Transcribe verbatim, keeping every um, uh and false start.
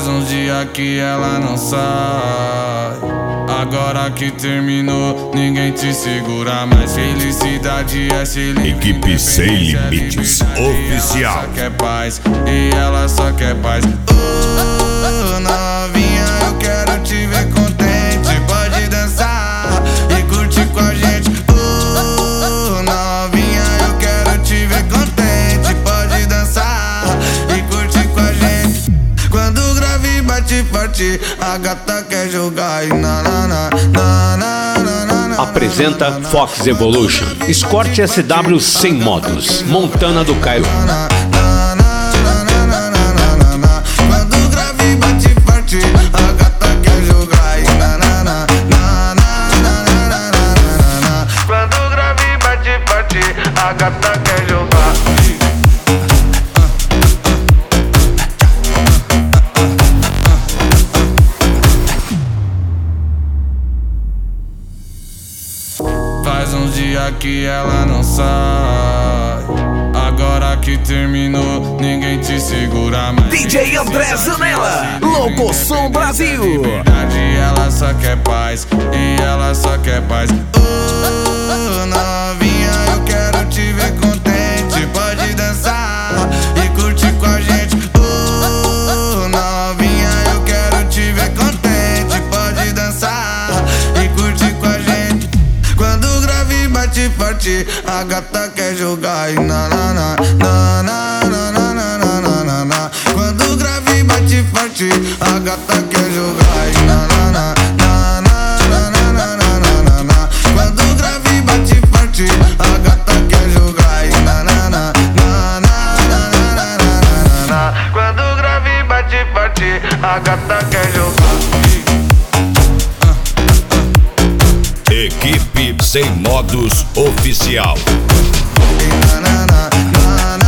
Faz uns dias que ela não sai. Agora que terminou, ninguém te segura mais. Felicidade é se livre. Equipe Sem Limites Oficial. Ela só quer paz, e ela só quer paz. Oh, novinha, eu quero te ver contente. Pode dançar e curtir com a gente. Oh, novinha, eu quero te ver contente. Pode dançar e curtir com a gente. Quando o grave bate forte, a gata quer jogar. E na na na na na na na. Apresenta Fox Evolution, Escort S W sem modos, Montana do Cairo. Quando o grave bate forte, a gata quer jogar. E na na na na na na na. Quando o grave bate forte, a gata quer jogar. Faz uns dias que ela não sai. Agora que terminou, ninguém te segura mais. D J André Zanella, Louco Som Brasil. Verdade, ela só quer paz, e ela só quer paz. Oh, novinha, eu quero te ver contente. Pode dançar e curtir com a gente. Oh, novinha, eu quero te ver contente. Pode dançar e curtir com a gente. Quando o grave bate forte, a gata quer jogar. E na na na na na na na na na na. Quando o grave bate forte, a gata quer jogar. E na na na na na na na na na. Quando o grave bate forte, a gata quer jogar. E na na na na na na na na. Quando o grave bate forte, a gata quer jogar. Equipe Sem Modos Oficial. Na, na, na, na,